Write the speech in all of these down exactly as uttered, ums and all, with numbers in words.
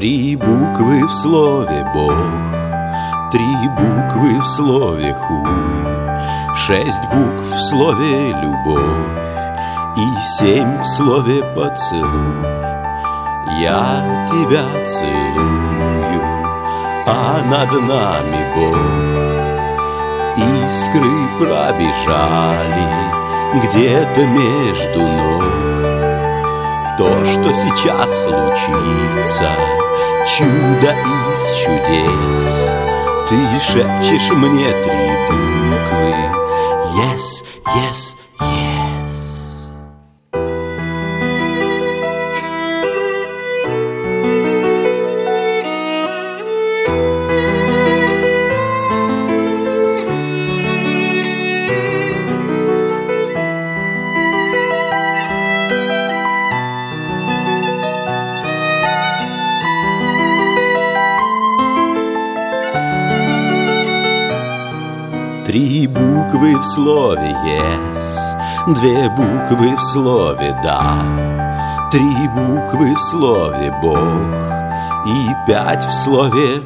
Три буквы в слове Бог, три буквы в слове хуй, шесть букв в слове любовь и семь в слове поцелуй. Я тебя целую, а над нами Бог. Искры пробежали где-то между ног. То, что сейчас случится, чудо из чудес. Ты шепчешь мне три буквы Yes, yes, yes. Три буквы в слове yes, две буквы в слове да, три буквы в слове Бог и пять в слове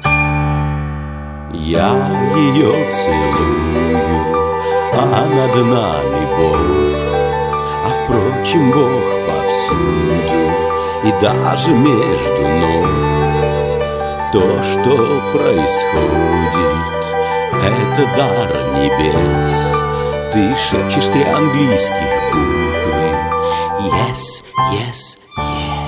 я ее целую, а над нами Бог. А впрочем, Бог повсюду и даже между ног. То, что происходит, это дар небес. Ты шепчешь три английских буквы Yes, yes, yes.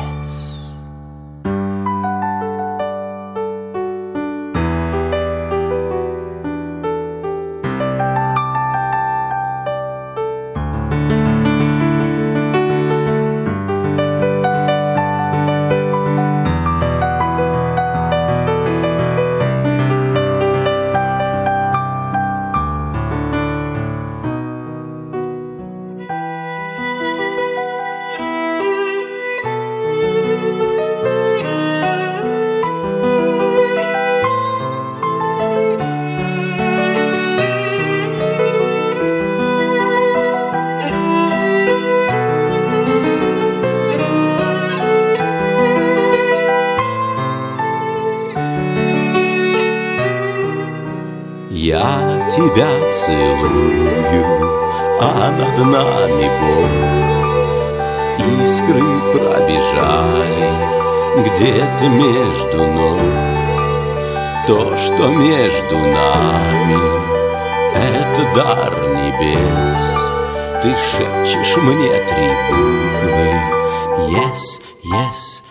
Я тебя целую, а над нами Бог. Искры пробежали где-то между ног. То, что между нами, это дар небес. Ты шепчешь мне три буквы Yes, yes,